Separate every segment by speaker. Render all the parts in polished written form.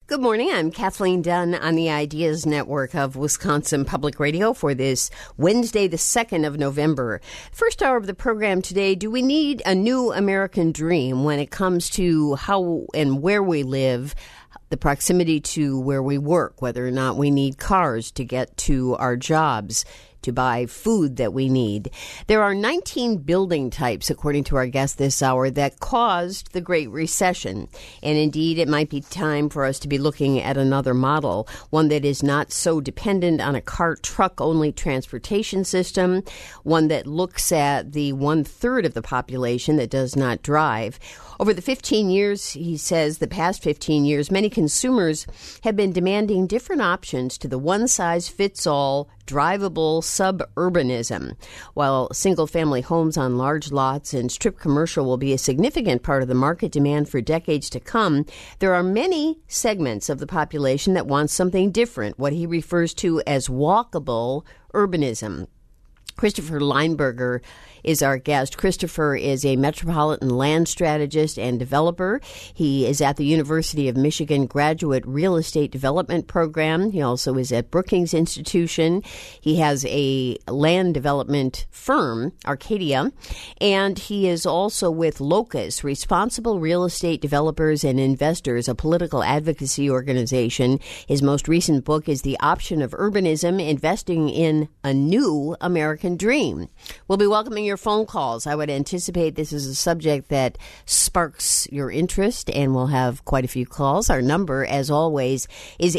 Speaker 1: Good morning. I'm Kathleen Dunn on the Ideas Network of Wisconsin Public Radio for this Wednesday, the 2nd of November. First hour of the program today, do we need a new American dream when it comes to how and where we live, the proximity to where we work, whether or not we need cars to get to our jobs, to buy food that we need? There are 19 building types, according to our guest this hour, that caused the Great Recession. And indeed, it might be time for us to be looking at another model, one that is not so dependent on a car-truck-only transportation system, one that looks at the one-third of the population that does not drive. Over the 15 years, he says, the past 15 years, many consumers have been demanding different options to the one-size-fits-all drivable suburbanism. While single-family homes on large lots and strip commercial will be a significant part of the market demand for decades to come, there are many segments of the population that want something different, what he refers to as walkable urbanism. Christopher Lineberger is our guest. Christopher is a metropolitan land strategist and developer. He is at the University of Michigan Graduate Real Estate Development Program. He also is at Brookings Institution. He has a land development firm, Arcadia, and he is also with Locus, Responsible Real Estate Developers and Investors, a political advocacy organization. His most recent book is The Option of Urbanism, Investing in a New American Dream. We'll be welcoming your phone calls. I would anticipate this is a subject that sparks your interest, and we'll have quite a few calls. Our number, as always, is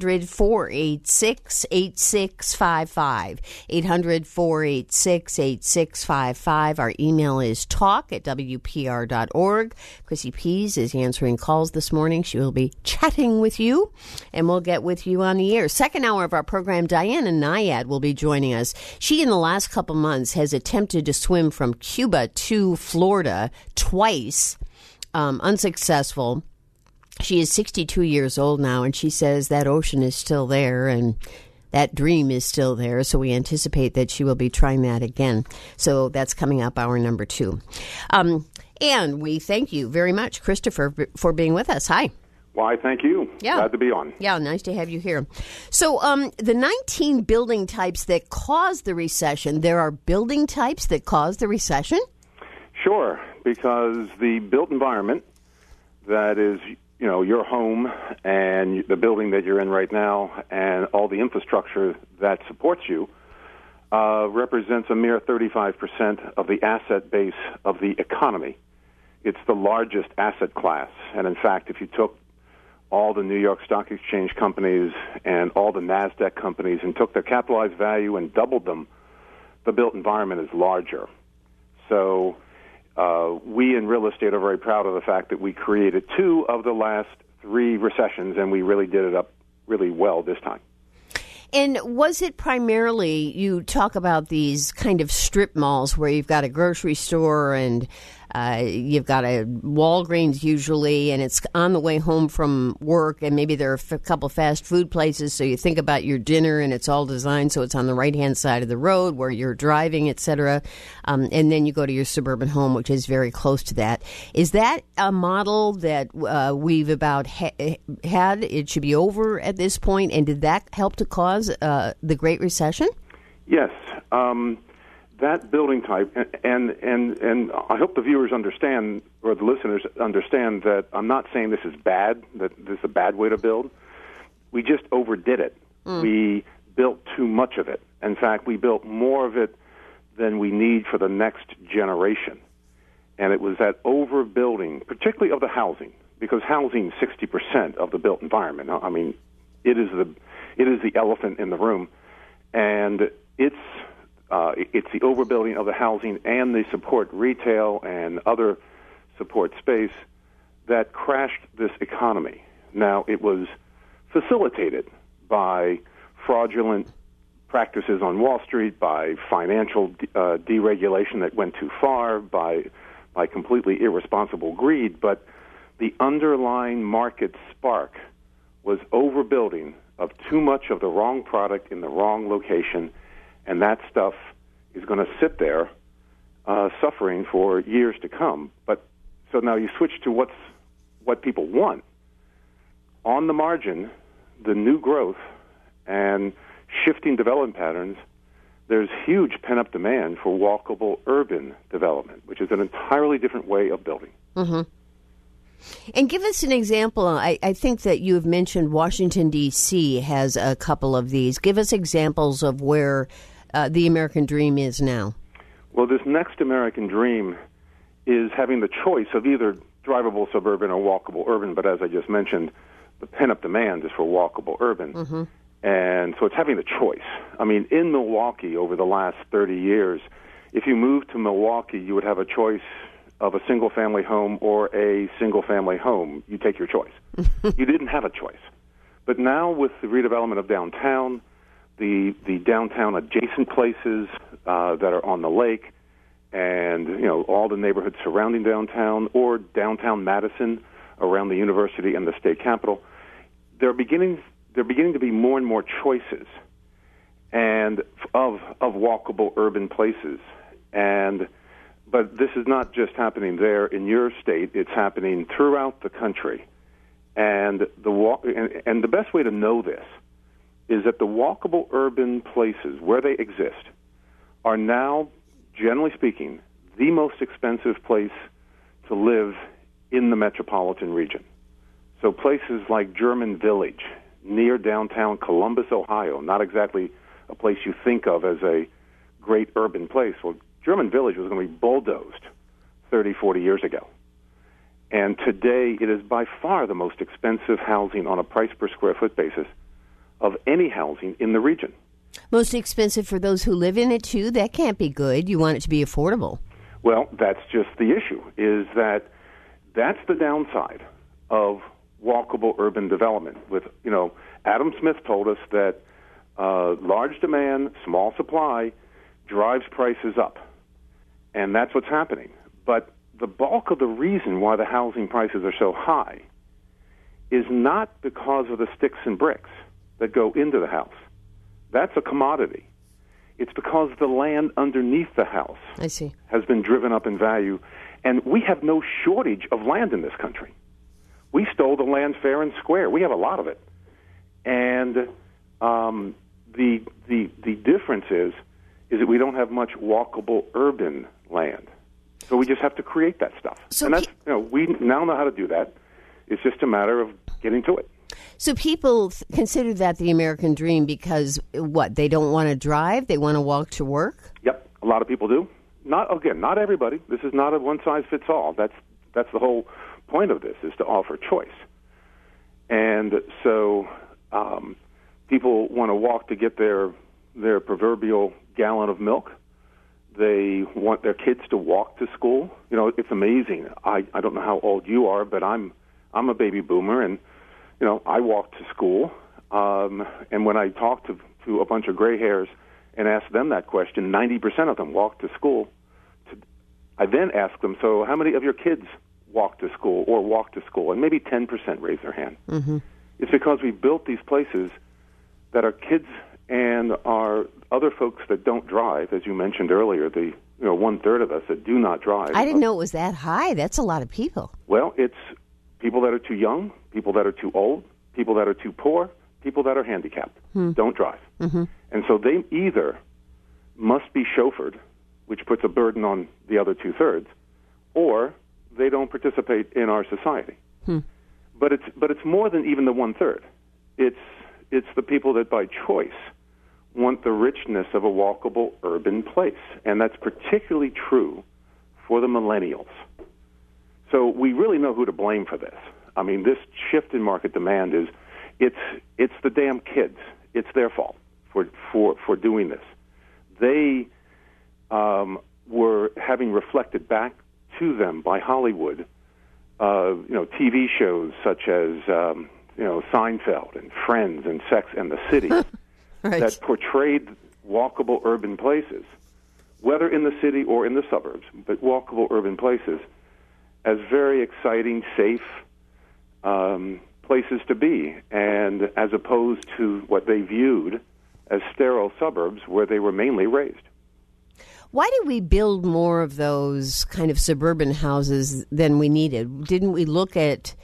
Speaker 1: 800-486-8655. 800-486-8655. Our email is talk@wpr.org. Chrissy Pease is answering calls this morning. She will be chatting with you, and we'll get with you on the air. Second hour of our program, Diana Nyad will be joining us. She, in the last couple months, has attempted to swim from Cuba to Florida twice, unsuccessful. She is 62 years old now, and she says that ocean is still there and that dream is still there, so we anticipate that she will be trying that again. So that's coming up, hour number 2. And we thank you very much, Christopher, for being with us. Hi.
Speaker 2: Why, thank you.
Speaker 1: Yeah.
Speaker 2: Glad to be on.
Speaker 1: Yeah, nice to have you here. So the 19 building types that caused the recession, there are building types that caused the recession?
Speaker 2: Sure, because the built environment that is, your home and the building that you're in right now and all the infrastructure that supports you represents a mere 35% of the asset base of the economy. It's the largest asset class. And in fact, if you took all the New York Stock Exchange companies and all the NASDAQ companies and took their capitalized value and doubled them, the built environment is larger. So we in real estate are very proud of the fact that we created 2 of the last 3 recessions, and we really did it up really well this time.
Speaker 1: And was it primarily, you talk about these kind of strip malls where you've got a grocery store and you've got a Walgreens usually, and it's on the way home from work, and maybe there are a couple fast food places, so you think about your dinner, and it's all designed so it's on the right-hand side of the road where you're driving, etc., and then you go to your suburban home, which is very close to that. Is that a model that we've about had? It should be over at this point, and did that help to cause the Great Recession?
Speaker 2: Yes. That building type, and I hope the viewers understand, or the listeners understand, that I'm not saying this is bad, that this is a bad way to build. We just overdid it. We built too much of it. In fact, we built more of it than we need for the next generation. And it was that overbuilding, particularly of the housing, because housing is 60% of the built environment. I mean, it is the elephant in the room, and it's the overbuilding of the housing and the support retail and other support space that crashed this economy. Now, it was facilitated by fraudulent practices on Wall Street, by financial deregulation that went too far, by completely irresponsible greed, but the underlying market spark was overbuilding of too much of the wrong product in the wrong location, and that stuff is going to sit there suffering for years to come. But so now you switch to what people want. on the margin, the new growth and shifting development patterns, there's huge pent-up demand for walkable urban development, which is an entirely different way of building.
Speaker 1: Mm-hmm. And give us an example. I think that you have mentioned Washington, D.C. has a couple of these. Give us examples of where the American dream is now.
Speaker 2: Well, this next American dream is having the choice of either drivable suburban or walkable urban, but as I just mentioned, the pent-up demand is for walkable urban.
Speaker 1: Mm-hmm.
Speaker 2: And so it's having the choice. I mean, in Milwaukee over the last 30 years, if you moved to Milwaukee, you would have a choice of a single-family home or a single-family home. You take your choice. You didn't have a choice. But now with the redevelopment of downtown, the downtown adjacent places that are on the lake, and all the neighborhoods surrounding downtown, or downtown Madison around the university and the state capitol, they're beginning to be more and more choices and of walkable urban places. But this is not just happening there in your state; it's happening throughout the country. And the best way to know this is that the walkable urban places where they exist are now, generally speaking, the most expensive place to live in the metropolitan region. So places like German Village, near downtown Columbus, Ohio, not exactly a place you think of as a great urban place. Well, German Village was going to be bulldozed 30, 40 years ago. And today it is by far the most expensive housing on a price per square foot basis of any housing in the region.
Speaker 1: Most expensive for those who live in it, too? That can't be good. You want it to be affordable.
Speaker 2: Well, that's just the issue, is that that's the downside of walkable urban development. With, Adam Smith told us that large demand, small supply drives prices up. And that's what's happening. But the bulk of the reason why the housing prices are so high is not because of the sticks and bricks that go into the house. That's a commodity. It's because the land underneath the house has been driven up in value, and we have no shortage of land in this country. We stole the land fair and square. We have a lot of it. And the difference is that we don't have much walkable urban land. So we just have to create that stuff. So and that's, we now know how to do that. It's just a matter of getting to it.
Speaker 1: So people consider that the American dream because, what, they don't want to drive? They want to walk to work?
Speaker 2: Yep, a lot of people do. Not everybody. This is not a one-size-fits-all. That's the whole point of this, is to offer choice. And so people want to walk to get their proverbial gallon of milk. They want their kids to walk to school. It's amazing. I don't know how old you are, but I'm a baby boomer, and I walked to school. And when I talk to a bunch of gray hairs and ask them that question, 90% of them walk to school. I then ask them, so how many of your kids walk to school or walk to school? And maybe 10% raise their hand. Mm-hmm. It's because we built these places that our kids and our other folks that don't drive, as you mentioned earlier, the 1/3 of us that do not drive.
Speaker 1: I didn't know it was that high. That's a lot of people.
Speaker 2: Well, it's people that are too young, people that are too old, people that are too poor, people that are handicapped, don't drive. Mm-hmm. And so they either must be chauffeured, which puts a burden on the other 2/3, or they don't participate in our society. But it's more than even the 1/3. It's the people that by choice want the richness of a walkable urban place, and that's particularly true for the millennials. So we really know who to blame for this. I mean, this shift in market demand it's the damn kids. It's their fault for doing this. They were having reflected back to them by Hollywood, TV shows such as Seinfeld and Friends and Sex and the City right. that portrayed walkable urban places, whether in the city or in the suburbs, but walkable urban places as very exciting, safe places to be, and as opposed to what they viewed as sterile suburbs where they were mainly raised.
Speaker 1: Why did we build more of those kind of suburban houses than we needed? Didn't we look at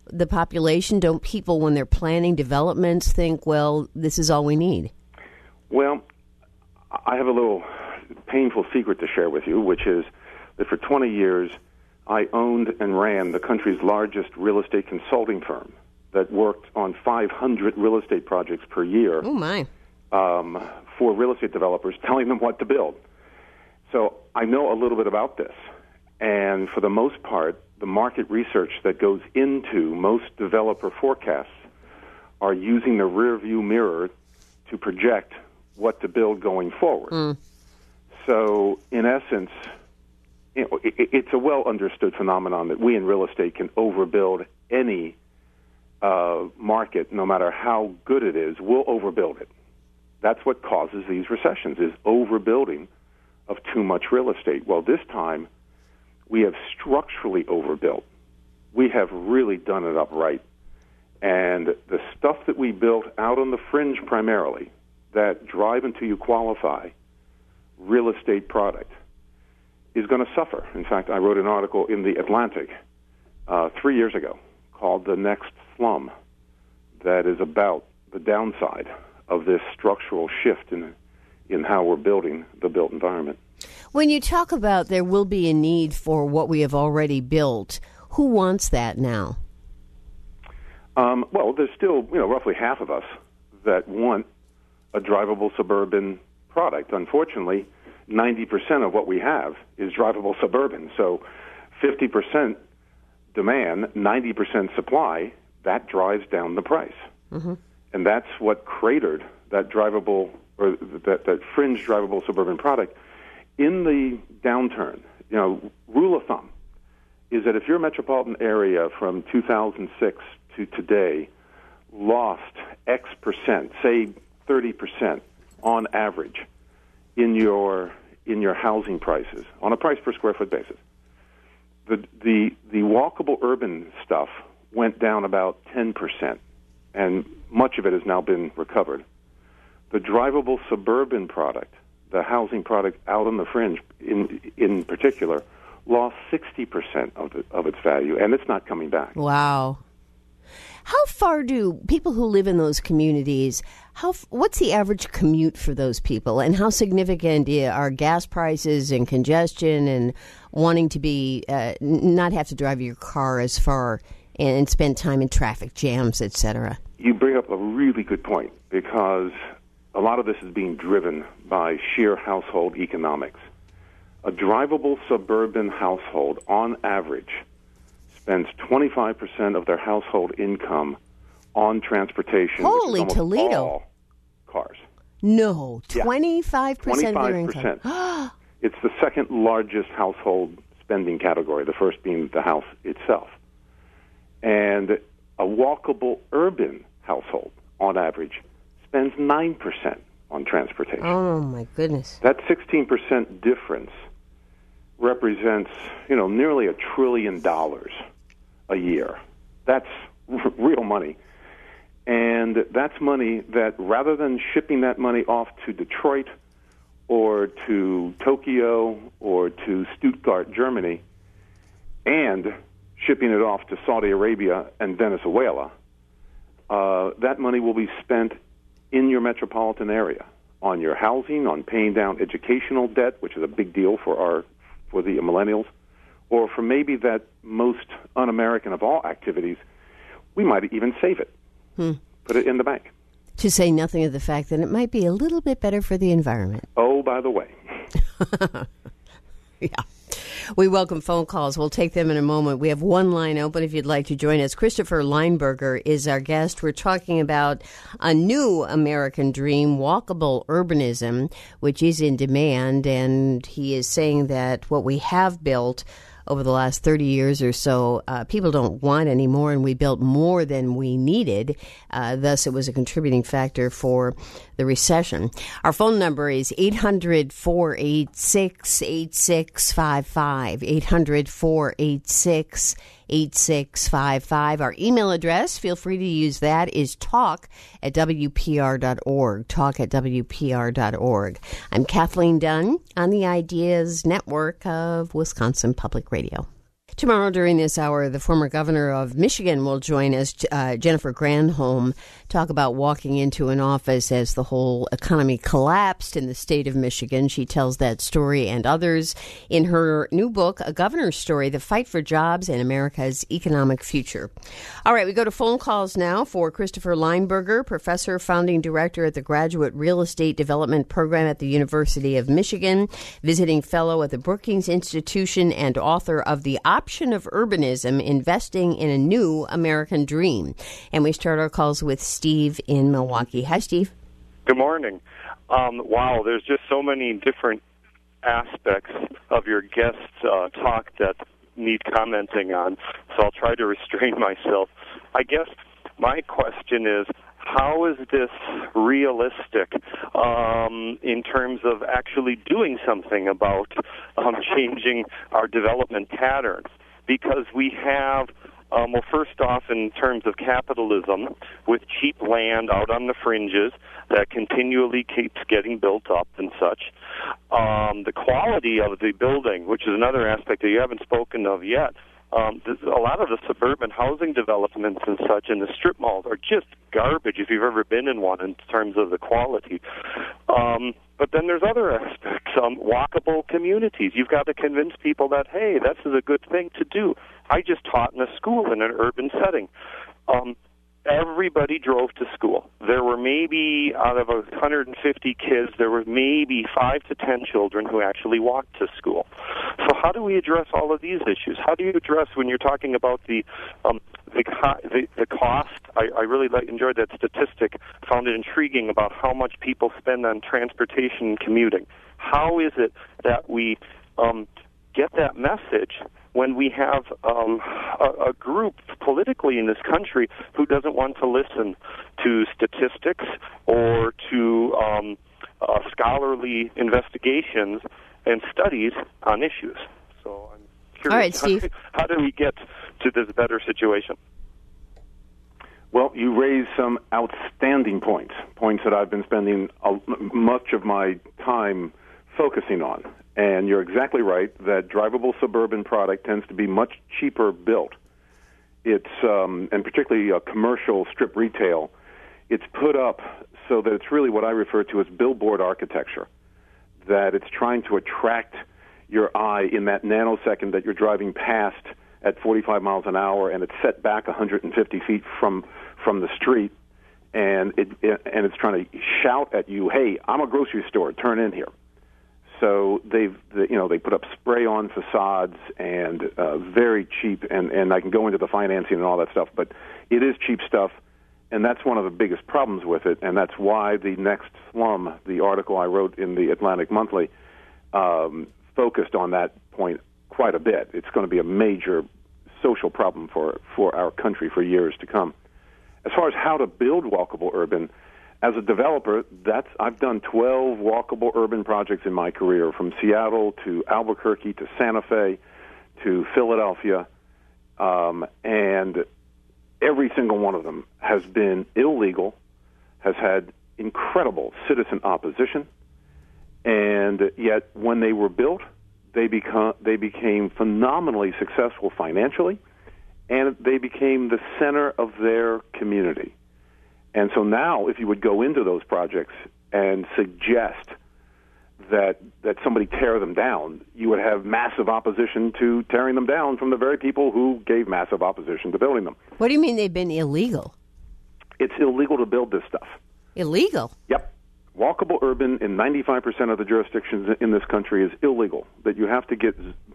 Speaker 1: the population? Don't people, when they're planning developments, think, well, this is all we need?
Speaker 2: Well, I have a little painful secret to share with you, which is that for 20 years, I owned and ran the country's largest real estate consulting firm that worked on 500 real estate projects per year.
Speaker 1: Oh, my.
Speaker 2: For real estate developers, telling them what to build. So I know a little bit about this. And for the most part, the market research that goes into most developer forecasts are using the rearview mirror to project what to build going forward. So, in essence, it's a well-understood phenomenon that we in real estate can overbuild any market, no matter how good it is. We'll overbuild it. That's what causes these recessions, is overbuilding of too much real estate. Well, this time, we have structurally overbuilt. We have really done it up right. And the stuff that we built out on the fringe primarily, that drive until you qualify real estate product, is going to suffer. In fact, I wrote an article in The Atlantic 3 years ago called The Next Slum that is about the downside of this structural shift in how we're building the built environment.
Speaker 1: When you talk about there will be a need for what we have already built, who wants that now?
Speaker 2: Well, there's still roughly half of us that want a drivable suburban product. Unfortunately, 90% of what we have is drivable suburban. So 50% demand, 90% supply, that drives down the price. Mm-hmm. And that's what cratered that drivable, or that fringe drivable suburban product. In the downturn, rule of thumb is that if your metropolitan area from 2006 to today lost X percent, say 30% on average in your housing prices on a price per square foot basis, the walkable urban stuff went down about 10%, and much of it has now been recovered. The drivable suburban product, the housing product out on the fringe in particular, lost 60% of its value, and it's not coming back.
Speaker 1: Wow. How far do people who live in those communities, what's the average commute for those people, and how significant are gas prices and congestion and wanting to be not have to drive your car as far and spend time in traffic jams, et cetera? You
Speaker 2: bring up a really good point, because a lot of this is being driven by sheer household economics. A drivable suburban household, on average, spends 25% of their household income on transportation.
Speaker 1: Holy
Speaker 2: which is
Speaker 1: Toledo!
Speaker 2: All cars.
Speaker 1: No, 25% of their income.
Speaker 2: It's the second largest household spending category, the first being the house itself. And a walkable urban household, on average, spends 9% on transportation.
Speaker 1: Oh, my goodness.
Speaker 2: That 16% difference represents, nearly $1 trillion a year. That's real money. And that's money that, rather than shipping that money off to Detroit or to Tokyo or to Stuttgart, Germany, and shipping it off to Saudi Arabia and Venezuela, that money will be spent in your metropolitan area on your housing, on paying down educational debt, which is a big deal for the millennials, or for maybe that most un-American of all activities, we might even save it, put it in the bank.
Speaker 1: To say nothing of the fact that it might be a little bit better for the environment.
Speaker 2: Oh, by the way.
Speaker 1: Yeah. We welcome phone calls. We'll take them in a moment. We have one line open if you'd like to join us. Christopher Lineberger is our guest. We're talking about a new American dream, walkable urbanism, which is in demand. And he is saying that what we have built over the last 30 years or so, people don't want anymore, and we built more than we needed. Thus, it was a contributing factor for the recession. Our phone number is 800-486-8655, 800-486-8655. Our email address, feel free to use that, is talk@wpr.org, talk@wpr.org. I'm Kathleen Dunn on the Ideas Network of Wisconsin Public Radio. Tomorrow during this hour, the former governor of Michigan will join us, Jennifer Granholm, talk about walking into an office as the whole economy collapsed in the state of Michigan. She tells that story and others in her new book, A Governor's Story, The Fight for Jobs and America's Economic Future. All right, we go to phone calls now for Christopher Lineberger, professor, founding director at the Graduate Real Estate Development Program at the University of Michigan, visiting fellow at the Brookings Institution, and author of The Option of Urbanism, Investing in a New American Dream. And we start our calls with Steve in Milwaukee. Hi, Steve.
Speaker 3: Good morning. Wow, there's just so many different aspects of your guest talk that need commenting on, so I'll try to restrain myself. I guess my question is, how is this realistic in terms of actually doing something about changing our development patterns? Because we have, well, first off, in terms of capitalism, with cheap land out on the fringes that continually keeps getting built up and such. The quality of the building, which is another aspect that you haven't spoken of yet. A lot of the suburban housing developments and such in the strip malls are just garbage if you've ever been in one in terms of the quality. But then there's other aspects, walkable communities. You've got to convince people that, hey, this is a good thing to do. I just taught in a school in an urban setting. Everybody drove to school. There were maybe, out of 150 kids, there were maybe 5 to 10 children who actually walked to school. So how do we address all of these issues? How do you address, when you're talking about the cost? I really enjoyed that statistic, found it intriguing about how much people spend on transportation and commuting. How is it that we get that message when we have a group politically in this country who doesn't want to listen to statistics or to scholarly investigations and studies on issues? So I'm curious,
Speaker 1: all right, Steve.
Speaker 3: How do we get to this better situation?
Speaker 2: Well, you raise some outstanding points that I've been spending much of my time focusing on. And you're exactly right that drivable suburban product tends to be much cheaper built. It's, and particularly commercial strip retail, it's put up so that it's really what I refer to as billboard architecture, that it's trying to attract your eye in that nanosecond that you're driving past at 45 miles an hour, and it's set back 150 feet from the street, and it's trying to shout at you, hey, I'm a grocery store, turn in here. So they put up spray-on facades and very cheap, and I can go into the financing and all that stuff, but it is cheap stuff, and that's one of the biggest problems with it, and that's why the next slum, the article I wrote in the Atlantic Monthly, focused on that point quite a bit. It's going to be a major social problem for our country for years to come. As far as how to build walkable urban, as a developer, I've done 12 walkable urban projects in my career, from Seattle to Albuquerque to Santa Fe to Philadelphia, and every single one of them has been illegal, has had incredible citizen opposition, and yet when they were built, they became phenomenally successful financially, and they became the center of their community. And so now, if you would go into those projects and suggest that somebody tear them down, you would have massive opposition to tearing them down from the very people who gave massive opposition to building them.
Speaker 1: What do you mean they've been illegal?
Speaker 2: It's illegal to build this stuff.
Speaker 1: Illegal?
Speaker 2: Yep. Walkable urban in 95% of the jurisdictions in this country is illegal. That you have to get,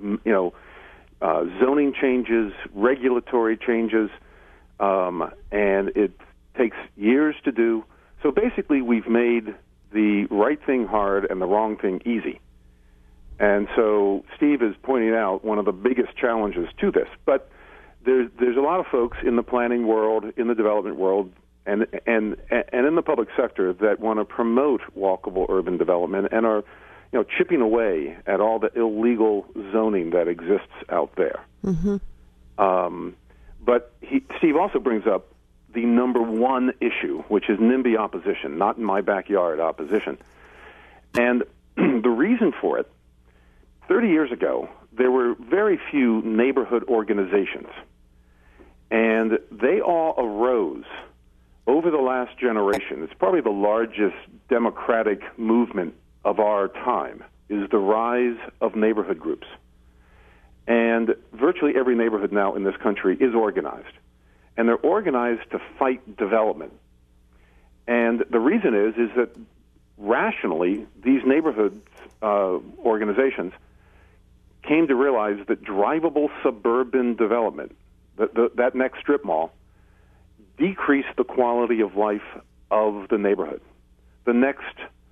Speaker 2: zoning changes, regulatory changes, and it takes years to do. So basically, we've made the right thing hard and the wrong thing easy. And so Steve is pointing out one of the biggest challenges to this. But there's a lot of folks in the planning world, in the development world, and in the public sector that want to promote walkable urban development and are, chipping away at all the illegal zoning that exists out there. Mm-hmm. But Steve also brings up the number one issue, which is NIMBY opposition, not in my backyard opposition. And the reason for it, 30 years ago, there were very few neighborhood organizations, and they all arose over the last generation. It's probably the largest democratic movement of our time, is the rise of neighborhood groups. And virtually every neighborhood now in this country is organized. And they're organized to fight development. And the reason is that rationally, these neighborhood organizations came to realize that drivable suburban development, that next strip mall, decreased the quality of life of the neighborhood. The next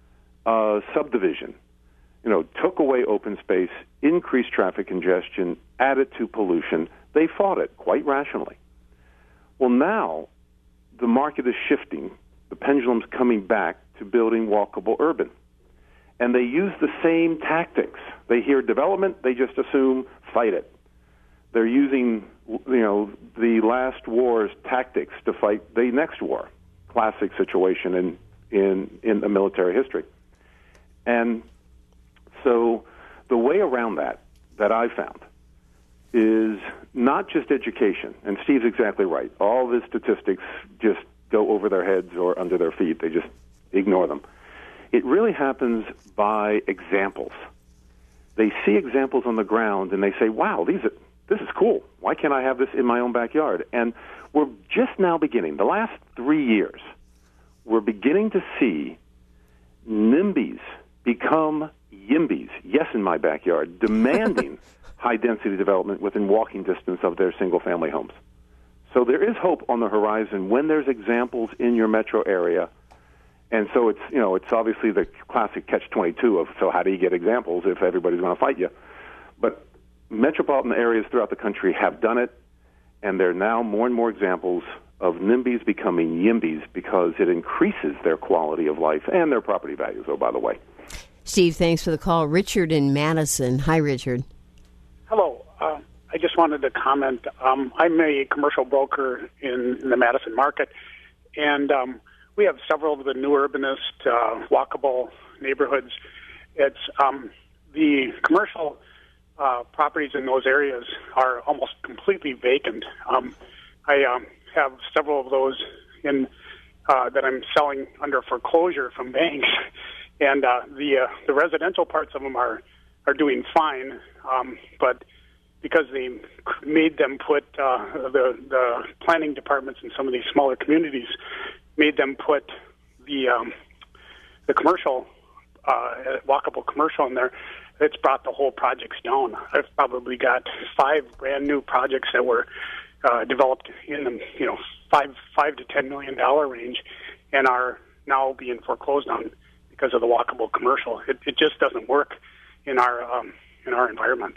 Speaker 2: subdivision, took away open space, increased traffic congestion, added to pollution. They fought it quite rationally. Well, now the market is shifting. The pendulum's coming back to building walkable urban. And they use the same tactics. They hear development, they just assume fight it. They're using, the last war's tactics to fight the next war. Classic situation in the military history. And so the way around that I found is not just education. And Steve's exactly right. All the statistics just go over their heads or under their feet. They just ignore them. It really happens by examples. They see examples on the ground and they say, wow, this is cool. Why can't I have this in my own backyard? And we're just now beginning, the last 3 years, we're beginning to see NIMBYs become YIMBYs, yes in my backyard, demanding high-density development within walking distance of their single-family homes. So there is hope on the horizon when there's examples in your metro area. And so it's obviously the classic catch-22 of, so how do you get examples if everybody's going to fight you? But metropolitan areas throughout the country have done it, and there are now more and more examples of NIMBYs becoming YIMBYs because it increases their quality of life and their property values, by the way.
Speaker 1: Steve, thanks for the call. Richard in Madison. Hi, Richard.
Speaker 4: Hello. I just wanted to comment. I'm a commercial broker in the Madison market, and we have several of the new urbanist, walkable neighborhoods. It's the commercial properties in those areas are almost completely vacant. I have several of those in that I'm selling under foreclosure from banks, and the residential parts of them are doing fine, but because they made them put the planning departments in some of these smaller communities made them put the commercial walkable commercial in there. It's brought the whole projects down. I've probably got 5 brand new projects that were developed in the $5 to $10 million range, and are now being foreclosed on because of the walkable commercial. It just doesn't work in our environment.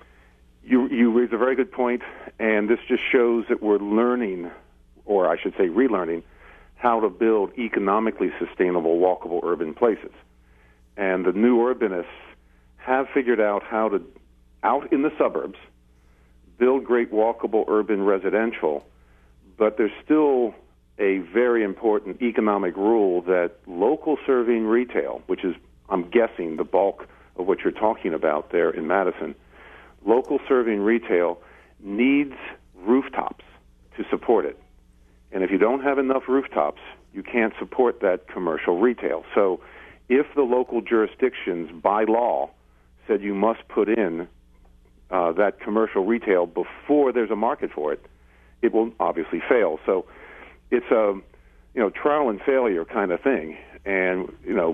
Speaker 2: You raise a very good point, and this just shows that we're learning, or I should say relearning, how to build economically sustainable walkable urban places. And the new urbanists have figured out how to, out in the suburbs, build great walkable urban residential, but there's still a very important economic rule that local serving retail, which is, I'm guessing, the bulk of what you're talking about there in Madison, local serving retail needs rooftops to support it. And if you don't have enough rooftops, you can't support that commercial retail. So if the local jurisdictions, by law, said you must put in that commercial retail before there's a market for it, it will obviously fail. So it's a trial and failure kind of thing. And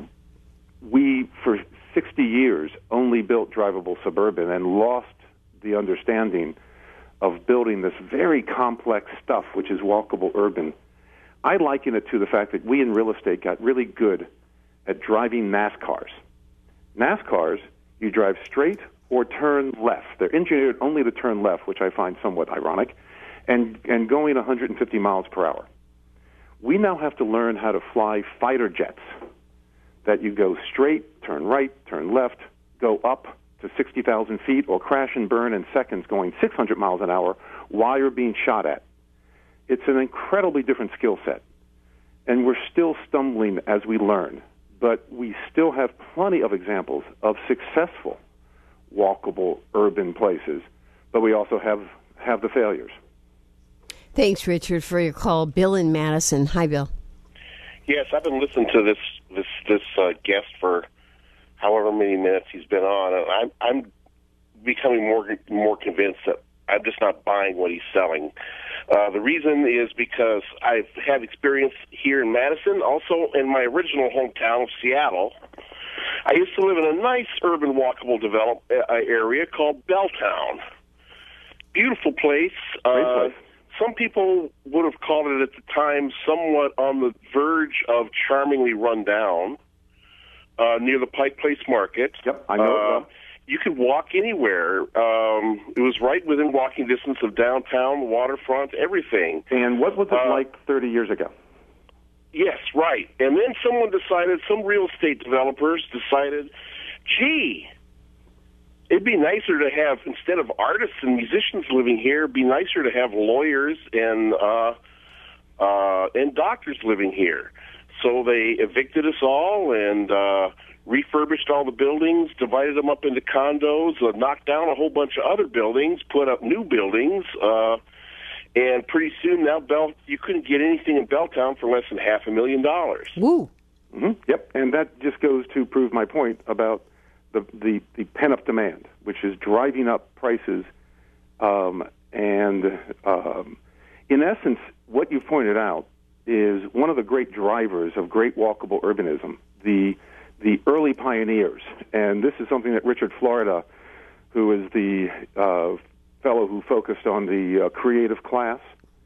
Speaker 2: we for 60 years only built drivable suburban and lost the understanding of building this very complex stuff, which is walkable urban. I liken it to the fact that we in real estate got really good at driving NASCARs. NASCARs, you drive straight or turn left. They're engineered only to turn left, which I find somewhat ironic, and going 150 miles per hour. We now have to learn how to fly fighter jets, that you go straight, turn right, turn left, go up to 60,000 feet, or crash and burn in seconds going 600 miles an hour while you're being shot at. It's an incredibly different skill set, and we're still stumbling as we learn, but we still have plenty of examples of successful walkable urban places, but we also have the failures.
Speaker 1: Thanks, Richard, for your call. Bill in Madison. Hi, Bill.
Speaker 5: Yes, I've been listening to this guest for however many minutes he's been on, and I'm becoming more convinced that I'm just not buying what he's selling. The reason is because I've had experience here in Madison, also in my original hometown of Seattle. I used to live in a nice urban walkable area called Belltown. Beautiful place.
Speaker 2: Great place.
Speaker 5: Some people would have called it at the time somewhat on the verge of charmingly run down, near the Pike Place Market.
Speaker 2: Yep, I know it well.
Speaker 5: You could walk anywhere. It was right within walking distance of downtown, the waterfront, everything.
Speaker 2: And what was it like 30 years ago?
Speaker 5: Yes, right. And then some real estate developers decided, gee, it'd be nicer to have, instead of artists and musicians living here, it'd be nicer to have lawyers and doctors living here. So they evicted us all and refurbished all the buildings, divided them up into condos, knocked down a whole bunch of other buildings, put up new buildings, and pretty soon now you couldn't get anything in Belltown for less than $500,000.
Speaker 1: Woo!
Speaker 2: Mm-hmm. Yep, and that just goes to prove my point about the pent-up demand, which is driving up prices. In essence, what you pointed out is one of the great drivers of great walkable urbanism, the early pioneers. And this is something that Richard Florida, who is the fellow who focused on the creative class,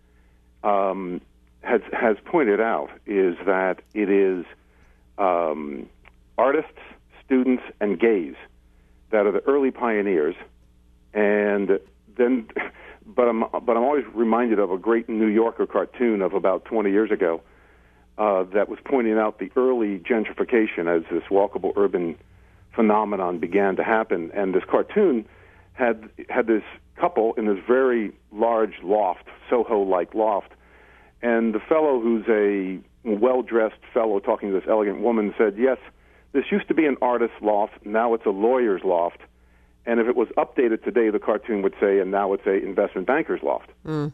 Speaker 2: has pointed out, is that it is artists, students, and gays that are the early pioneers. And then, but I'm always reminded of a great New Yorker cartoon of about 20 years ago that was pointing out the early gentrification as this walkable urban phenomenon began to happen. And this cartoon had this couple in this very large loft, Soho-like loft, and the fellow, who's a well-dressed fellow talking to this elegant woman, said, yes, this used to be an artist's loft, now it's a lawyer's loft. And if it was updated today, the cartoon would say, and now it's a investment banker's loft. Mm.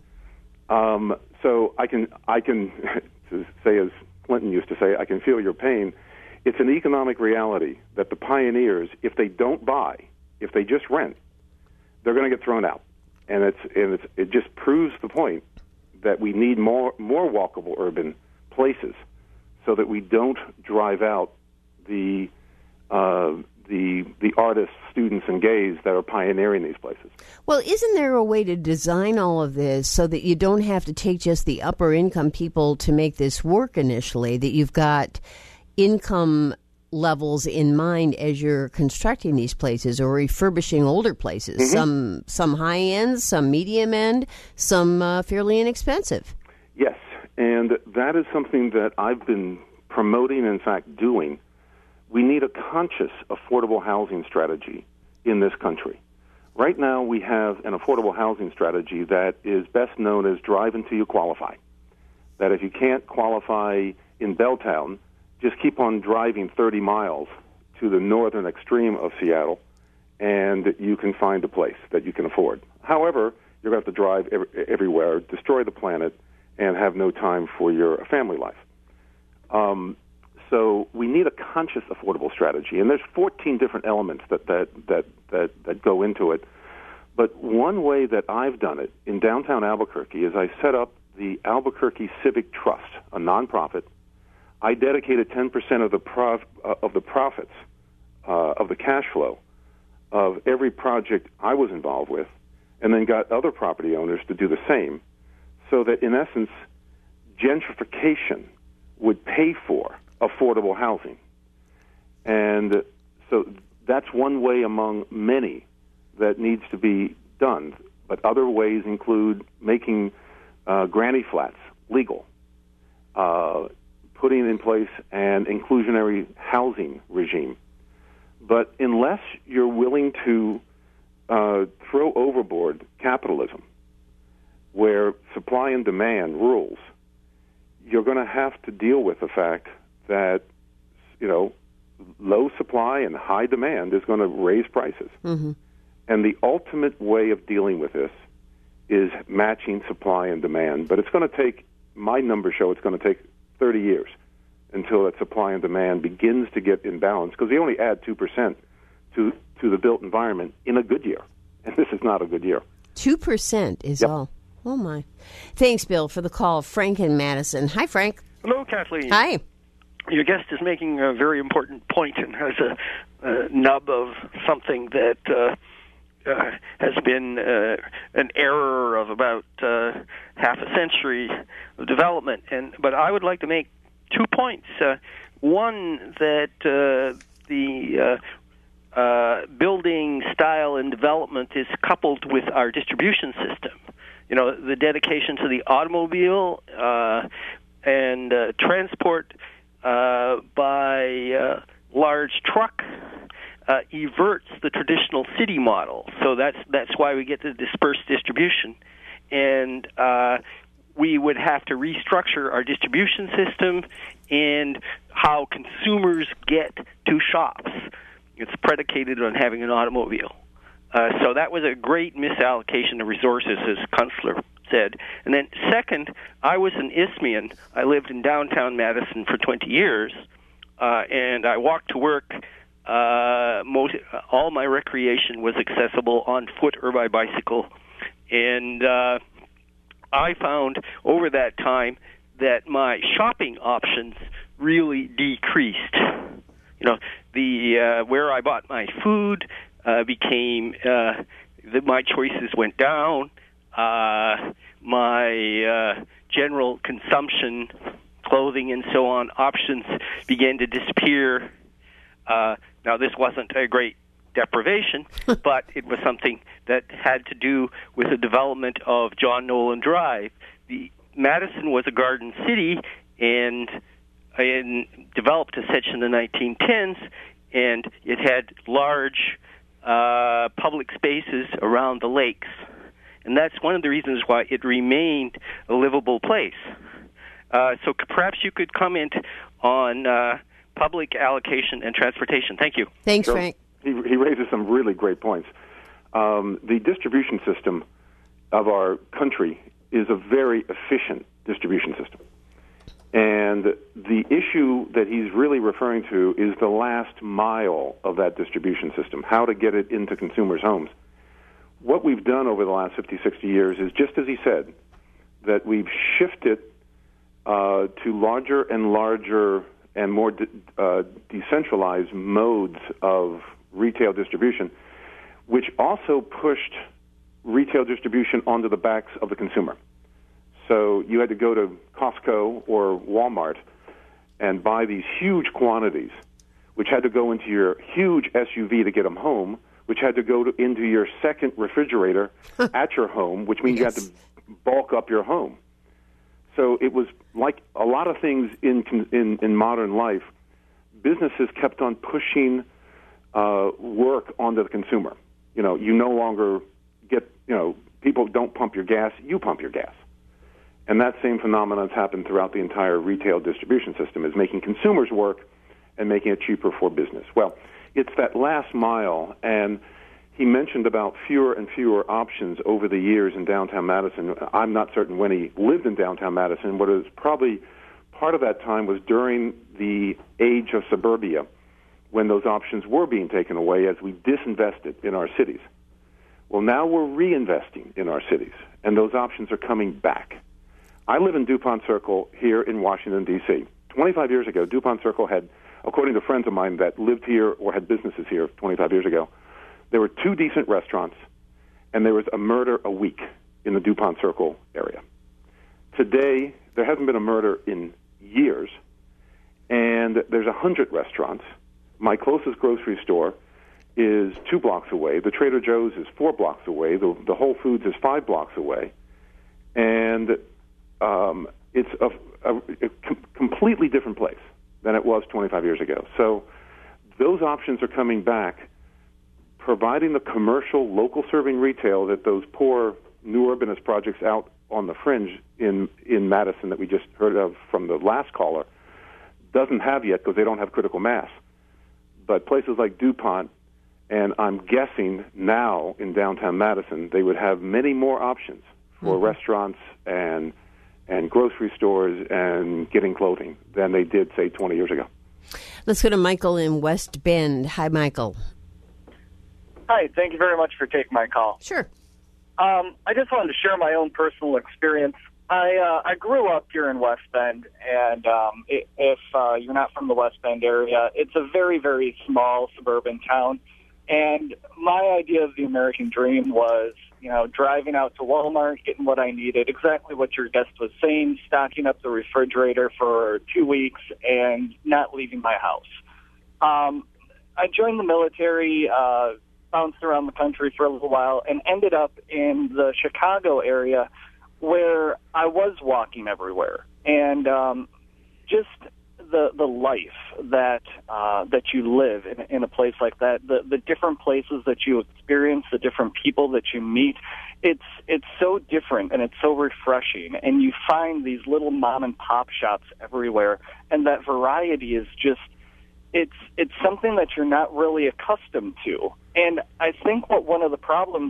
Speaker 2: So I can to say, as Clinton used to say, I can feel your pain. It's an economic reality that the pioneers, if they don't buy, if they just rent, they're going to get thrown out. And it just proves the point that we need more walkable urban places so that we don't drive out the artists, students, and gays that are pioneering these places.
Speaker 1: Well, isn't there a way to design all of this so that you don't have to take just the upper income people to make this work initially, that you've got income levels in mind as you're constructing these places or refurbishing older places? Mm-hmm. Some high end, some medium end, some fairly inexpensive.
Speaker 2: Yes, and that is something that I've been promoting, in fact, doing. We need a conscious affordable housing strategy in this country. Right now, we have an affordable housing strategy that is best known as drive until you qualify. That if you can't qualify in Belltown, just keep on driving 30 miles to the northern extreme of Seattle, and you can find a place that you can afford. However, you're going to have to drive everywhere, destroy the planet, and have no time for your family life. So we need a conscious affordable strategy, and there's 14 different elements that go into it. But one way that I've done it in downtown Albuquerque is I set up the Albuquerque Civic Trust, a nonprofit. I dedicated 10% of the profits of the cash flow of every project I was involved with, and then got other property owners to do the same, so that in essence, gentrification would pay for affordable housing. And so that's one way among many that needs to be done. But other ways include making granny flats legal, putting in place an inclusionary housing regime. But unless you're willing to throw overboard capitalism, where supply and demand rules, you're going to have to deal with the fact that, low supply and high demand is going to raise prices.
Speaker 1: Mm-hmm.
Speaker 2: And the ultimate way of dealing with this is matching supply and demand. But it's going to take, my numbers show it's going to take 30 years until that supply and demand begins to get in balance, because they only add 2% to the built environment in a good year. And this is not a good year.
Speaker 1: 2% is
Speaker 2: Yep.
Speaker 1: all. Oh, my. Thanks, Bill, for the call. Frank in Madison. Hi, Frank.
Speaker 6: Hello, Kathleen.
Speaker 1: Hi.
Speaker 6: Your guest is making a very important point and has a nub of something that has been an error of about half a century of development. But I would like to make 2 points. One, that the building style and development is coupled with our distribution system. You know, the dedication to the automobile and transport by large truck everts the traditional city model. So that's why we get the dispersed distribution. And we would have to restructure our distribution system and how consumers get to shops. It's predicated on having an automobile. So that was a great misallocation of resources, as Kunstler said. And then second, I was an Isthmian. I lived in downtown Madison for 20 years, and I walked to work. All my recreation was accessible on foot or by bicycle. And I found over that time that my shopping options really decreased. You know, the where I bought my food became my choices went down. My general consumption, clothing and so on, options began to disappear. Now, this wasn't a great deprivation, but it was something that had to do with the development of John Nolan Drive. Madison was a garden city and developed as such in the 1910s, and it had large public spaces around the lakes. And that's one of the reasons why it remained a livable place. So perhaps you could comment on public allocation and transportation. Thank you.
Speaker 1: Thanks,
Speaker 2: Sure.
Speaker 1: Frank.
Speaker 2: He raises some really great points. The distribution system of our country is a very efficient distribution system. And the issue that he's really referring to is the last mile of that distribution system, how to get it into consumers' homes. What we've done over the last 50, 60 years is, just as he said, that we've shifted to larger and larger and more decentralized modes of retail distribution, which also pushed retail distribution onto the backs of the consumer. So you had to go to Costco or Walmart and buy these huge quantities, which had to go into your huge SUV to get them home, which had to go into your second refrigerator at your home, which means
Speaker 1: Yes.
Speaker 2: you had to bulk up your home. So it was like a lot of things in modern life. Businesses kept on pushing work onto the consumer. You know, you no longer get, people don't pump your gas, you pump your gas. And that same phenomenon has happened throughout the entire retail distribution system, is making consumers work and making it cheaper for business. Well, it's that last mile, and he mentioned about fewer and fewer options over the years in downtown Madison. I'm not certain when he lived in downtown Madison. What is probably part of that time was during the age of suburbia, when those options were being taken away as we disinvested in our cities. Well, now we're reinvesting in our cities, and those options are coming back. I live in DuPont Circle here in Washington, D.C. 25 years ago, DuPont Circle had, according to friends of mine that lived here or had businesses here 25 years ago, there were 2 decent restaurants, and there was a murder a week in the DuPont Circle area. Today, there hasn't been a murder in years, and there's 100 restaurants. My closest grocery store is 2 blocks away. The Trader Joe's is 4 blocks away. The Whole Foods is 5 blocks away. And it's a completely different place than it was 25 years ago. So those options are coming back, providing the commercial, local serving retail that those poor new urbanist projects out on the fringe in Madison that we just heard of from the last caller doesn't have yet, because they don't have critical mass. but places like DuPont, and I'm guessing now in downtown Madison, they would have many more options for restaurants and grocery stores and getting clothing than they did, say, 20 years ago.
Speaker 1: Let's go to Michael in West Bend. Hi, Michael.
Speaker 7: Hi, thank you very much for taking my call.
Speaker 1: Sure.
Speaker 7: I just wanted to share my own personal experience. I grew up here in West Bend, and if you're not from the West Bend area, it's a very, very small suburban town. And my idea of the American dream was, driving out to Walmart, getting what I needed, exactly what your guest was saying, stocking up the refrigerator for 2 weeks, and not leaving my house. I joined the military, bounced around the country for a little while, and ended up in the Chicago area where I was walking everywhere. And just the life that you live in a place like that, the different places that you experience, the different people that you meet, it's so different and it's so refreshing. And you find these little mom and pop shops everywhere, and that variety is just it's something that you're not really accustomed to. And I think what one of the problem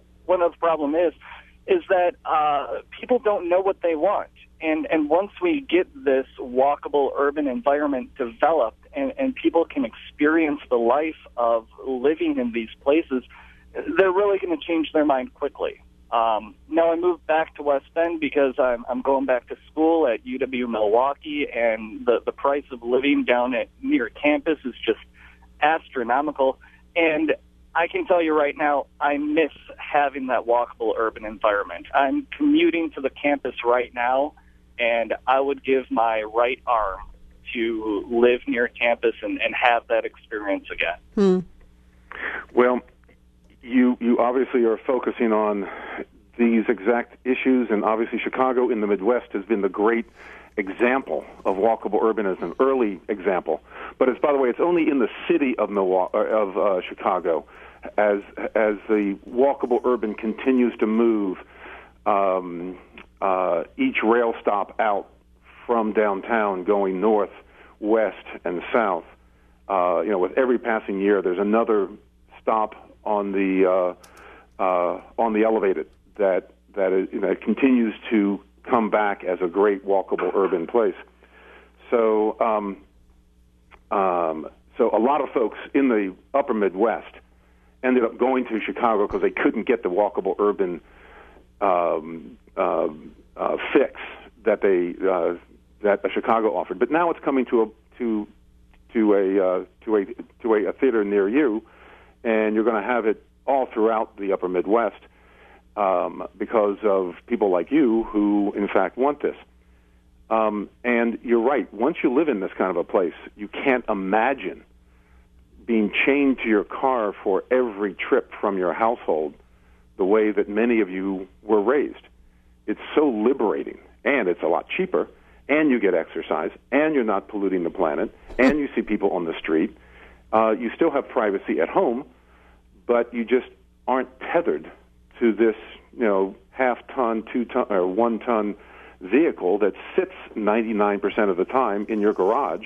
Speaker 7: is that people don't know what they want. And once we get this walkable urban environment developed and people can experience the life of living in these places, they're really going to change their mind quickly. Now I moved back to West Bend because I'm going back to school at UW Milwaukee, and the price of living down near campus is just astronomical. And I can tell you right now, I miss having that walkable urban environment. I'm commuting to the campus right now, and I would give my right arm to live near campus and have that experience again.
Speaker 2: Well, you obviously are focusing on these exact issues, and obviously Chicago in the Midwest has been the great example of walkable urbanism, early example. But it's, by the way, it's only in the city of Chicago as the walkable urban continues to move. Each rail stop out from downtown going north, west, and south. With every passing year, there's another stop on the elevated that continues to come back as a great walkable urban place. So a lot of folks in the upper Midwest ended up going to Chicago because they couldn't get the walkable urban fix that Chicago offered. But now it's coming to a theater near you, and you're going to have it all throughout the upper Midwest because of people like you who, in fact, want this. And you're right. Once you live in this kind of a place, you can't imagine being chained to your car for every trip from your household the way that many of you were raised. It's so liberating, and it's a lot cheaper, and you get exercise, and you're not polluting the planet, and you see people on the street. You still have privacy at home, but you just aren't tethered to this, half-ton, 2-ton, or 1-ton vehicle that sits 99% of the time in your garage,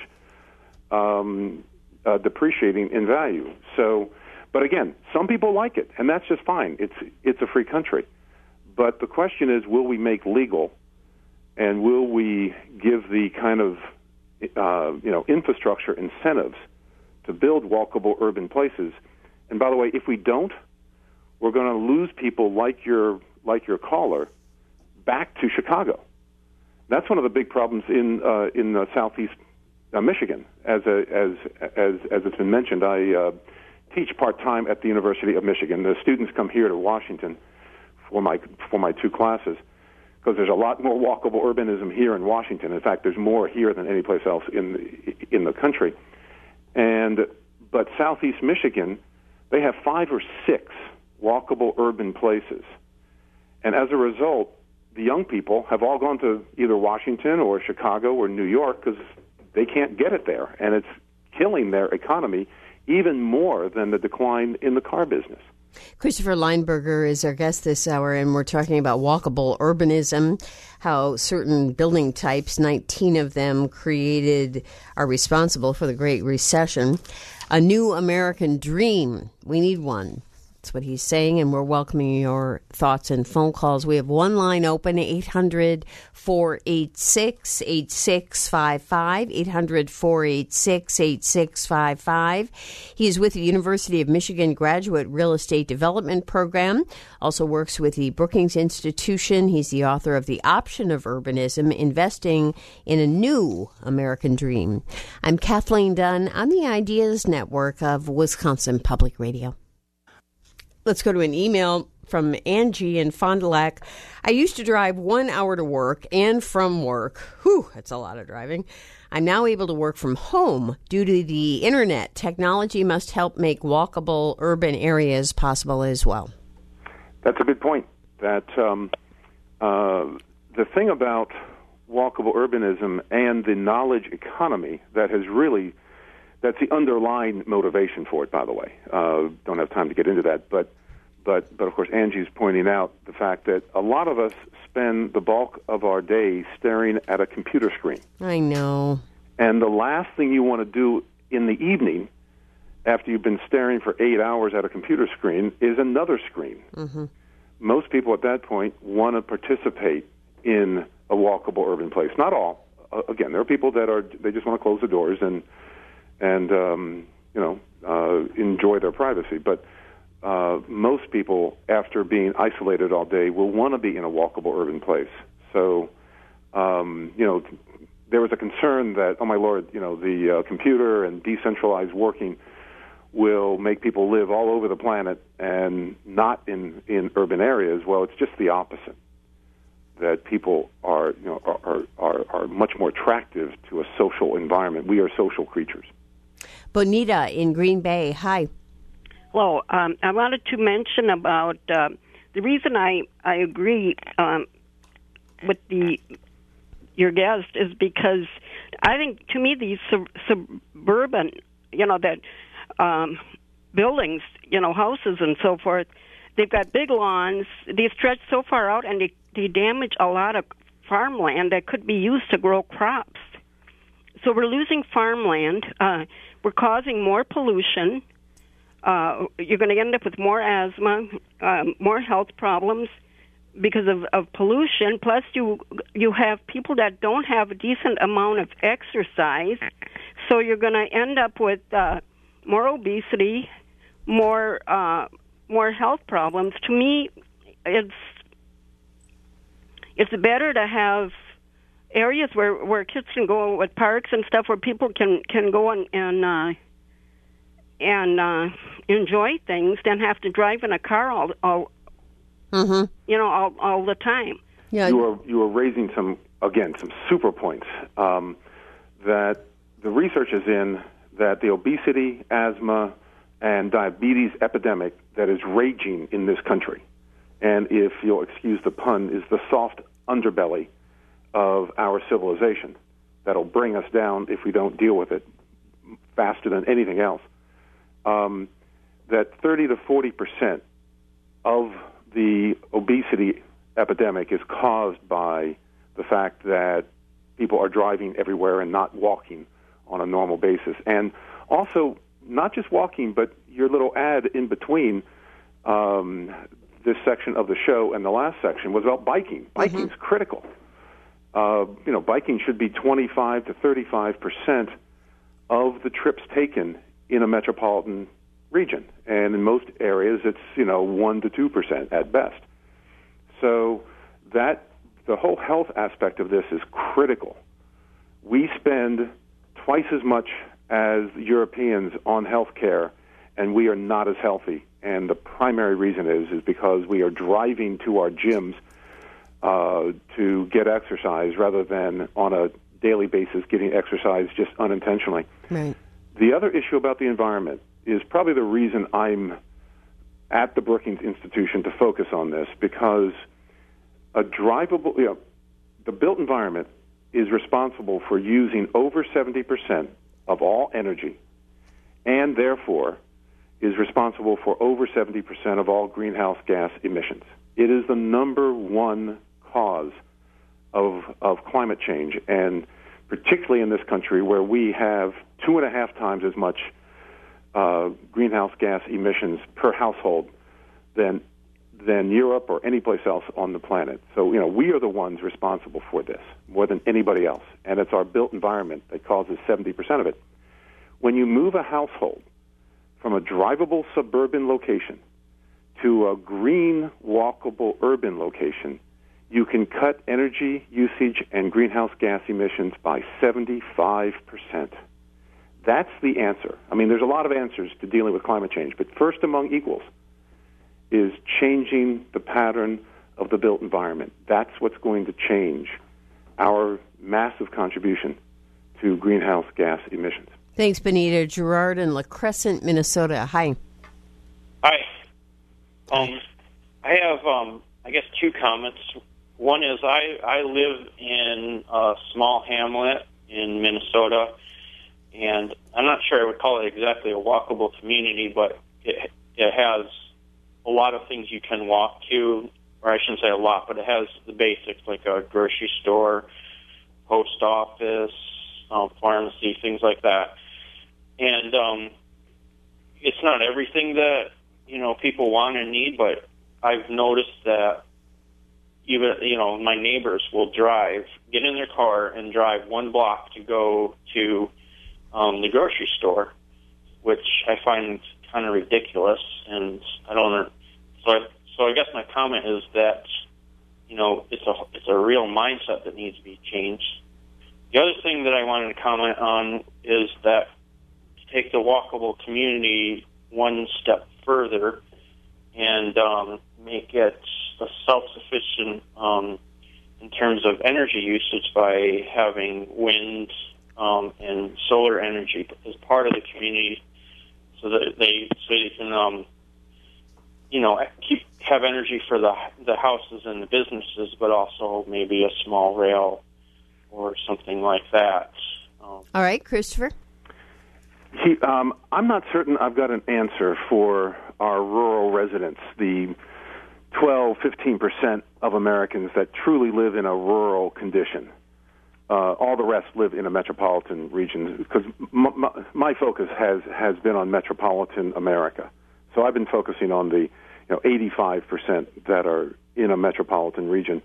Speaker 2: depreciating in value. So, but again, some people like it, and that's just fine. It's a free country. But the question is, will we make legal, and will we give the kind of infrastructure incentives to build walkable urban places? And by the way, if we don't, we're going to lose people like your caller back to Chicago. That's one of the big problems in southeast Michigan, as it's been mentioned. I teach part-time at the University of Michigan. The students come here to Washington for my 2 classes because there's a lot more walkable urbanism here in Washington. In fact, there's more here than any place else in the country. But southeast Michigan, they have 5 or 6 walkable urban places. And as a result, the young people have all gone to either Washington or Chicago or New York because they can't get it there. And it's killing their economy even more than the decline in the car business.
Speaker 1: Christopher Lineberger is our guest this hour, and we're talking about walkable urbanism, how certain building types, 19 of them are responsible for the Great Recession. A new American dream. We need one. That's what he's saying, and we're welcoming your thoughts and phone calls. We have one line open, 800-486-8655, 800-486-8655. He is with the University of Michigan Graduate Real Estate Development Program, also works with the Brookings Institution. He's the author of The Option of Urbanism, Investing in a New American Dream. I'm Kathleen Dunn on the Ideas Network of Wisconsin Public Radio. Let's go to an email from Angie in Fond du Lac. I used to drive 1 hour to work and from work. Whew, that's a lot of driving. I'm now able to work from home due to the internet. Technology must help make walkable urban areas possible as well.
Speaker 2: That's a good point. That the thing about walkable urbanism and the knowledge economy that's the underlying motivation for it, by the way. Don't have time to get into that, but of course Angie's pointing out the fact that a lot of us spend the bulk of our day staring at a computer screen.
Speaker 1: I know.
Speaker 2: And the last thing you want to do in the evening, after you've been staring for 8 hours at a computer screen, is another screen. Mm-hmm. Most people at that point want to participate in a walkable urban place. Not all. Again, there are people they just want to close the doors and enjoy their privacy. But most people, after being isolated all day, will want to be in a walkable urban place. So, there was a concern that, oh my Lord, the computer and decentralized working will make people live all over the planet and not in urban areas. Well, it's just the opposite. That people are much more attractive to a social environment. We are social creatures.
Speaker 1: Bonita in Green Bay. Hi.
Speaker 8: Hello. I wanted to mention about the reason I agree with your guest is because I think, to me, these suburban, buildings, houses and so forth, they've got big lawns. They stretch so far out, and they damage a lot of farmland that could be used to grow crops. So we're losing farmland. We're causing more pollution. You're going to end up with more asthma, more health problems because of pollution. Plus, you have people that don't have a decent amount of exercise. So you're going to end up with more obesity, more health problems. To me, it's better to have areas where kids can go, with parks and stuff, where people can go and enjoy things than have to drive in a car all the time.
Speaker 2: Yeah, you are raising some super points. That the research is in that the obesity, asthma, and diabetes epidemic that is raging in this country, and if you'll excuse the pun, is the soft underbelly of our civilization that'll bring us down if we don't deal with it faster than anything else. That 30 to 40% of the obesity epidemic is caused by the fact that people are driving everywhere and not walking on a normal basis. And also, not just walking, but your little ad in between this section of the show and the last section was about biking. Biking's critical. Biking should be 25 to 35% of the trips taken in a metropolitan region. And in most areas, it's, 1 to 2% at best. So the whole health aspect of this is critical. We spend twice as much as Europeans on health care, and we are not as healthy. And the primary reason is because we are driving to our gyms to get exercise rather than on a daily basis getting exercise just unintentionally. Right. The other issue about the environment is probably the reason I'm at the Brookings Institution to focus on this, because a drivable, the built environment is responsible for using over 70% of all energy, and therefore is responsible for over 70% of all greenhouse gas emissions. It is the number one cause of climate change, and particularly in this country where we have 2.5 times as much greenhouse gas emissions per household than Europe or any place else on the planet. So, we are the ones responsible for this more than anybody else, and it's our built environment that causes 70% of it. When you move a household from a drivable suburban location to a green, walkable urban location, you can cut energy usage and greenhouse gas emissions by 75%. That's the answer. I mean, there's a lot of answers to dealing with climate change, but first among equals is changing the pattern of the built environment. That's what's going to change our massive contribution to greenhouse gas emissions.
Speaker 1: Thanks, Benita. Gerard in La Crescent, Minnesota. Hi.
Speaker 9: Hi. I have, I guess, two comments. One is I live in a small hamlet in Minnesota, and I'm not sure I would call it exactly a walkable community, but it has a lot of things you can walk to, or I shouldn't say a lot, but it has the basics like a grocery store, post office, pharmacy, things like that. And it's not everything that, people want and need, but I've noticed that even, my neighbors will get in their car and drive 1 block to go to the grocery store, which I find kind of ridiculous, and I don't know. So I guess my comment is that, it's a real mindset that needs to be changed. The other thing that I wanted to comment on is that to take the walkable community one step further and make it a self-sufficient in terms of energy usage by having wind and solar energy as part of the community, so that they can have energy for the houses and the businesses, but also maybe a small rail or something like that.
Speaker 1: All right, Christopher.
Speaker 2: I'm not certain I've got an answer for our rural residents, the 12-15% of Americans that truly live in a rural condition. All the rest live in a metropolitan region, because my focus has been on metropolitan America. So I've been focusing on the 85% that are in a metropolitan region.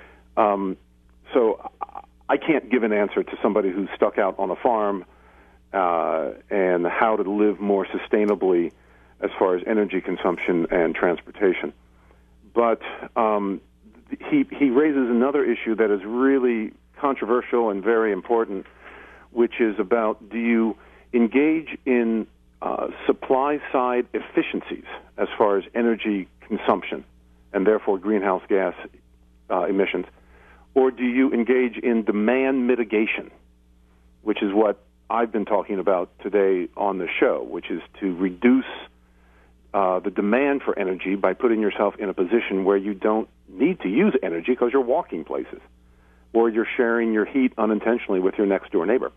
Speaker 2: So I can't give an answer to somebody who's stuck out on a farm and how to live more sustainably as far as energy consumption and transportation. But he raises another issue that is really controversial and very important, which is about, do you engage in supply-side efficiencies as far as energy consumption and therefore greenhouse gas emissions, or do you engage in demand mitigation, which is what I've been talking about today on the show, which is to reduce the demand for energy by putting yourself in a position where you don't need to use energy because you're walking places, or you're sharing your heat unintentionally with your next-door neighbor.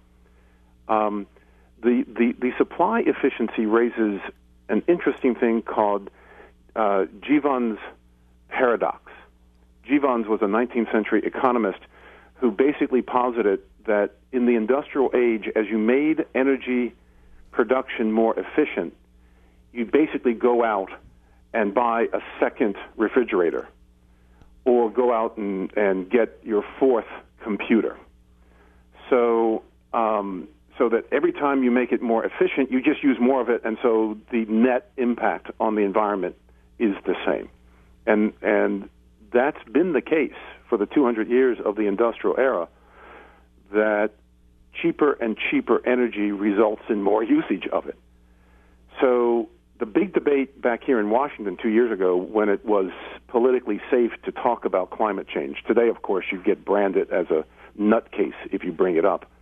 Speaker 2: The supply efficiency raises an interesting thing called Jevons paradox. Jevons was a 19th century economist who basically posited that in the industrial age, as you made energy production more efficient, you basically go out and buy a second refrigerator, or go out and get your fourth computer. So that every time you make it more efficient, you just use more of it, and so the net impact on the environment is the same. And that's been the case for the 200 years of the industrial era, that cheaper and cheaper energy results in more usage of it. So the big debate back here in Washington 2 years ago, when it was politically safe to talk about climate change. Today, of course, you get branded as a nutcase if you bring it up.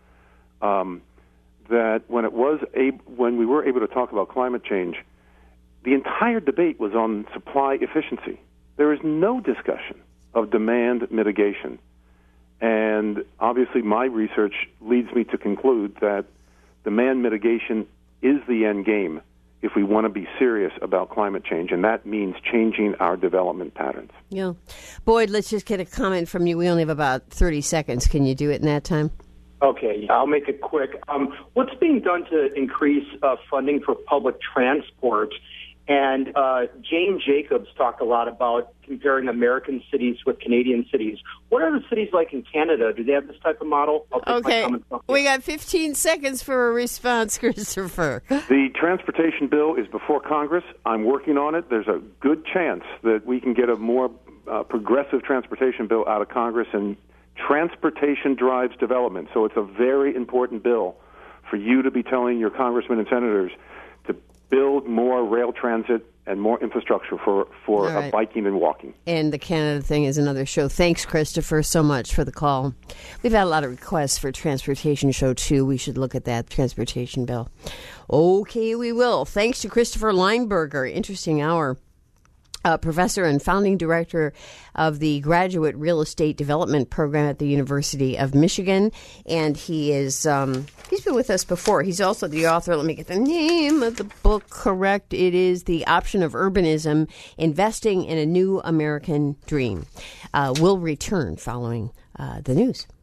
Speaker 2: That when we were able to talk about climate change, the entire debate was on supply efficiency. There is no discussion of demand mitigation. And obviously my research leads me to conclude that demand mitigation is the end game if we want to be serious about climate change, and that means changing our development patterns.
Speaker 1: Yeah. Boyd, let's just get a comment from you. We only have about 30 seconds. Can you do it in that time?
Speaker 10: Okay, I'll make it quick. What's being done to increase funding for public transport? And Jane Jacobs talked a lot about comparing American cities with Canadian cities. What are the cities like in Canada? Do they have this type of model?
Speaker 1: Okay, we got 15 seconds for a response, Christopher.
Speaker 2: The transportation bill is before Congress. I'm working on it. There's a good chance that we can get a more progressive transportation bill out of Congress, and transportation drives development. So it's a very important bill for you to be telling your congressmen and senators to build more rail transit and more infrastructure for
Speaker 1: right.
Speaker 2: Biking and walking.
Speaker 1: And the Canada thing is another show. Thanks, Christopher, so much for the call. We've had a lot of requests for a transportation show, too. We should look at that transportation bill. Okay, we will. Thanks to Christopher Lineberger. Interesting hour. Professor and founding director of the Graduate Real Estate Development Program at the University of Michigan. And he is, he's been with us before. He's also the author, let me get the name of the book correct. It is The Option of Urbanism, Investing in a New American Dream. We'll return following the news.